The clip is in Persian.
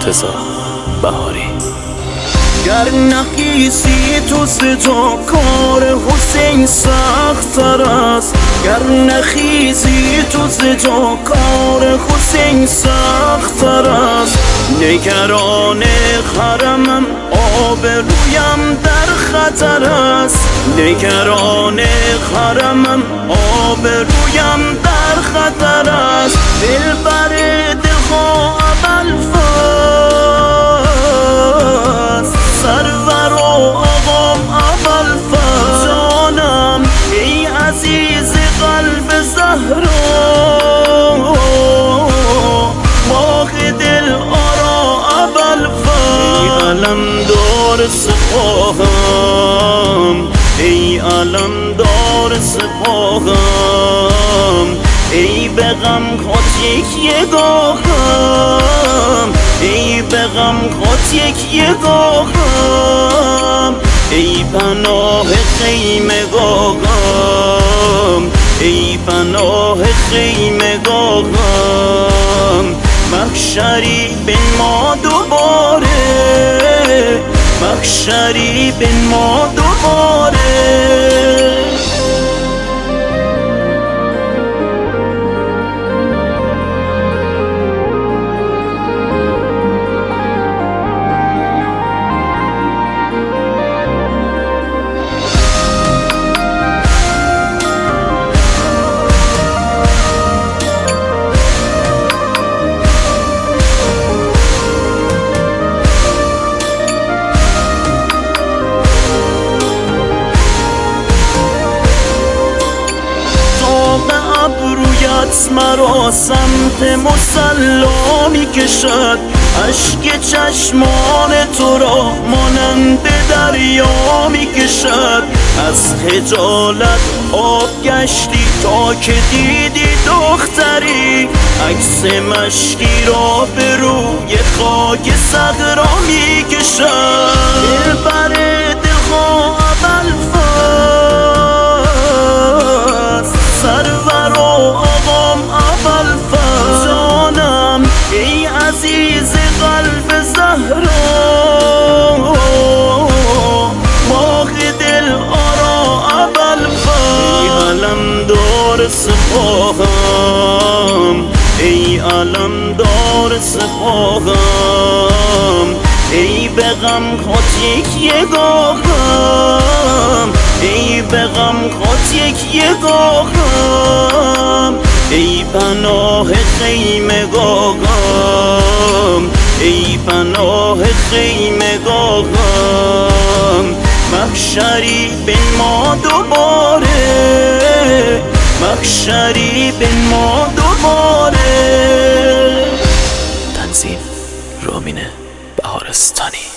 رضا بهاری. گر نخیزی تو زجا کار حسین سخت تر است، گر نخیزی تو زجا کار حسین سخت تر است. نگران حرمم آبرویم در خطر است، نگران حرمم آبرویم در خطر است. دلبر دلها ابوالفضل سرور و آقام ابوالفضل، جانم ای عزیز قلب زهرا، باغ دل آرا ابوالفضل. ای علمدار سپاهم، ای علمدار سپاهم، ای به غم خود یک گاهم، ای به غم خود یک گاهم، ای پناه خیمگاهم، ای پناه خیمگاهم. محشری بنما دوباره، محشری بنما دوباره. مرا سمت مصلا می کشد، اشک چشمان تو را مانند دریا می کشد. از خجالت آب گشتی تا که دیدی دختری، عکس مشکی را به روی خاک صحرا می کشد. دلبر دلها ابوالفضل سرور و آقام ابوالفضل، جانم ای عزیز قلب زهرا، باغ دل آرا ابوالفضل. ای علمدار سپاهم، ای علمدار سپاهم، ای به غم خود یک گاهم، ای به غم خود یک گاهم، ای پناه خیمگاهم، ای پناه خیمگاهم. محشری بنما دوباره، محشری بنما دوباره. تنظیم رامین بهارستانی.